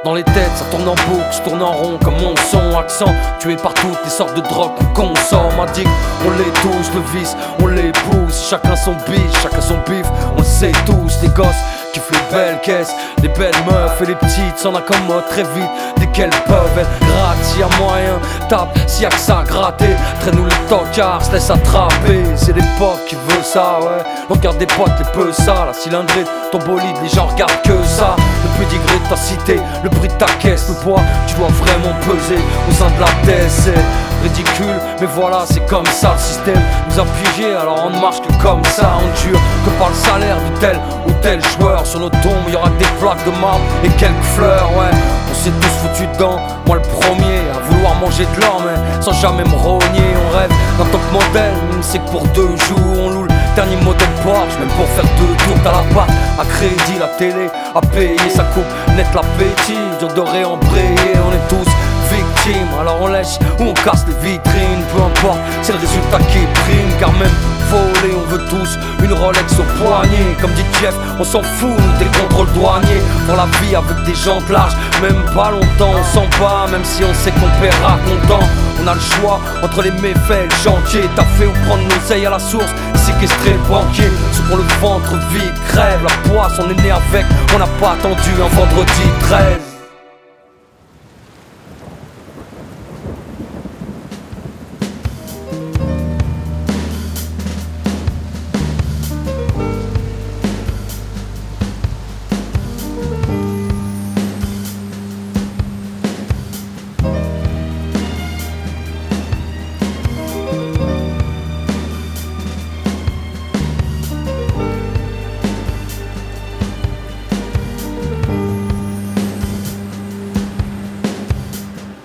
Dans les têtes, ça tourne en boucle, je tourne en rond comme mon son. Accent, tué par toutes les sortes de drogues qu'on consomme. Addict, on les touche, le vice, on les pousse. Chacun son biche, chacun son bif, on le sait tous. Les gosses kiffent les belles caisses, les belles meufs et les petites s'en accommodent très vite dès qu'elles peuvent. Elles grattent s'il y a moyen, tape s'il y a que ça à gratter. Traîne-nous les tocards, se laisse attraper. C'est l'époque qui veut ça, ouais. On regarde des potes, les peu ça, la cylindrée, ton bolide, les gens regardent que ça. Le pédigré de ta cité, le prix de ta caisse, le poids, tu dois vraiment peser au sein de la tête. C'est ridicule, mais voilà, c'est comme ça le système nous a piégés, alors on ne marche que comme ça. On jure que par le salaire de tel ou tel joueur, sur nos tombes, il y aura des plaques de marbre et quelques fleurs, ouais. On s'est tous foutus dedans, moi le premier, à vouloir manger de l'or, mais sans jamais me rogner. On rêve d'un top modèle, c'est que pour 2 jours, on loue le dernier modèle Porsche, même pour faire 2 tours, t'as la part à crédit, la télé à payer, ça coupe net l'appétit, dur de réembrayer, on est tous victimes, alors on lèche ou on casse les vitrines, peu importe, c'est le résultat qui prime, car même voler, on veut tous une Rolex au poignet. Comme dit Jeff, on s'en fout des contrôles douaniers. Pour la vie avec des jantes larges, même pas longtemps, on s'en bat, même si on sait qu'on paiera content. On a le choix entre les méfaits et le chantier, taffer ou prendre l'oseille à la source, séquestrer le banquier. Ceux pour le ventre vide crèvent, la poisse on est né avec, on n'a pas attendu un vendredi 13.